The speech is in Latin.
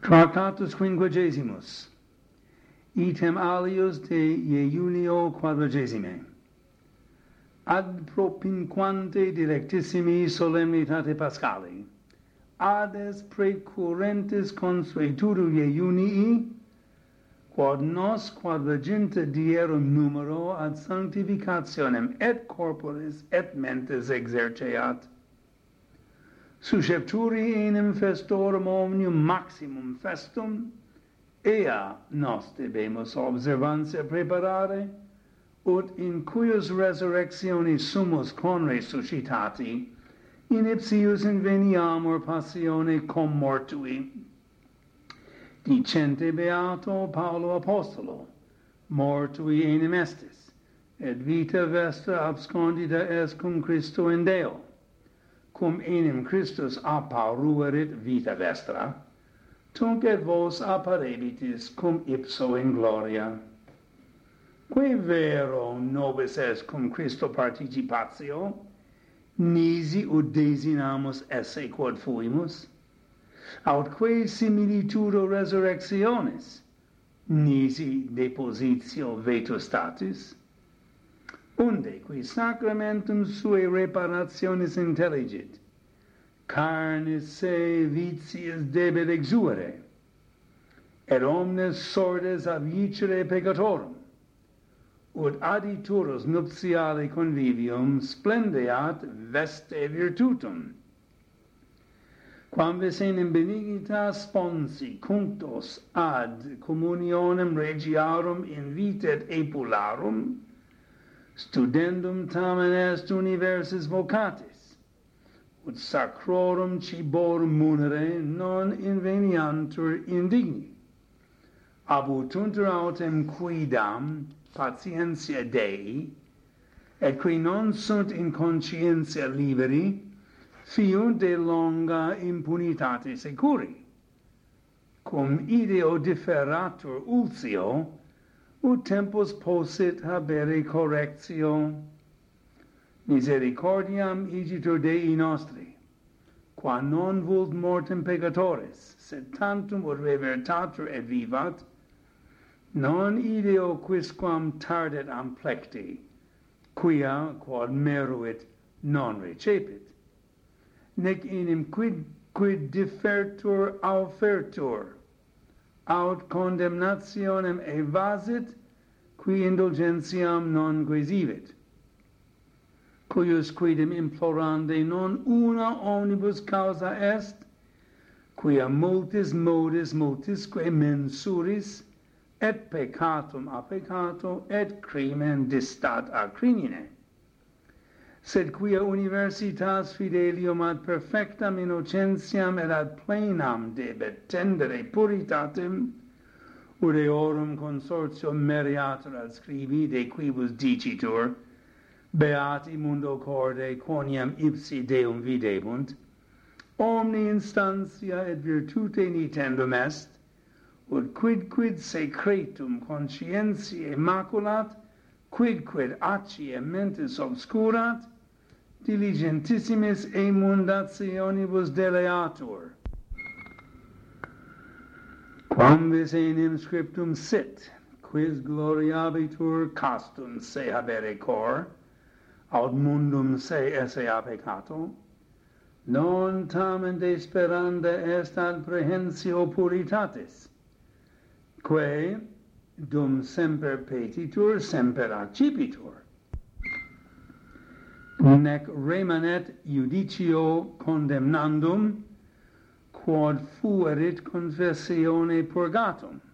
Tractatus quinquagesimus, item alius de Iunio quadragesime. Ad propinquante directissimi solemnitate Paschali, ades precurrentis consuetudo Iunii, quod nos quadraginta dierum numero ad sanctificationem et corporis et mentes exerceat, suscepturi enim festorum omnium maximum festum, ea nos debemus observantia preparare, ut in cuius resurrectionis sumus conre suscitati, in ipsius inveniamur passione cum mortui. Dicente beato Paulo Apostolo, mortui enim estis, et vita vestra abscondita est cum Christo in Deo, cum enim Christus apparuerit vita vestra, tunc et vos apparebitis cum ipso in gloria. Que vero nobis est cum Christo participatio, nisi ut desinamus esse quod fuimus, autque similitudo resurrectionis, nisi depositio vetustatis, unde qui sacramentum sui reparationis intelligit, carnis se vitiis debet exuere, et omnes sordes avicere peccatorum, ut aditurus nuptiale convivium splendeat veste virtutum, quam vis enim benignitas sponsi cunctos ad communionem regiarum invitet epularum, studendum tamen est universis vocatis, ut sacrorum ciborum munere non inveniantur indigni, abutuntur autem quidam patientia Dei, et qui non sunt in conscientia liberi, fiunt de longa impunitate securi, cum ideo differatur ultio, ut tempus possit habere correctio. Misericordiam igitur Dei nostri, qua non vult mortem peccatoris, sed tantum ut revertatur et vivat, non ideo quisquam tardet amplecti, quia quod meruit non recepit, nec enim quid defertur aufertur, aut condemnationem evasit, qui indulgentiam non quesivit, cuius quidem implorande non una omnibus causa est, quia multis modis multisque mensuris, et peccatum a peccato, et crimen distat a crimine. Sed quia universitas fidelium ad perfectam innocentiam et ad plenam debet tendere puritatem, ut eorum consortium meriatur adscribi de quibus dicitur, beati mundo corde quoniam ipsi Deum videbunt, omni instantia et virtute nitendum est, ut quid secretum conscientiae maculat, quid acciae mentis obscurat, diligentissimis emundationibus deleatur. Quam vis enim scriptum sit, quis gloriabitur castum se habere cor, aut mundum se esse a peccato, non tamen desperanda est ad prehensio puritatis, quae dum semper petitur semper accipitur, nec remanet judicio condemnandum, quod fuerit confessione purgatum.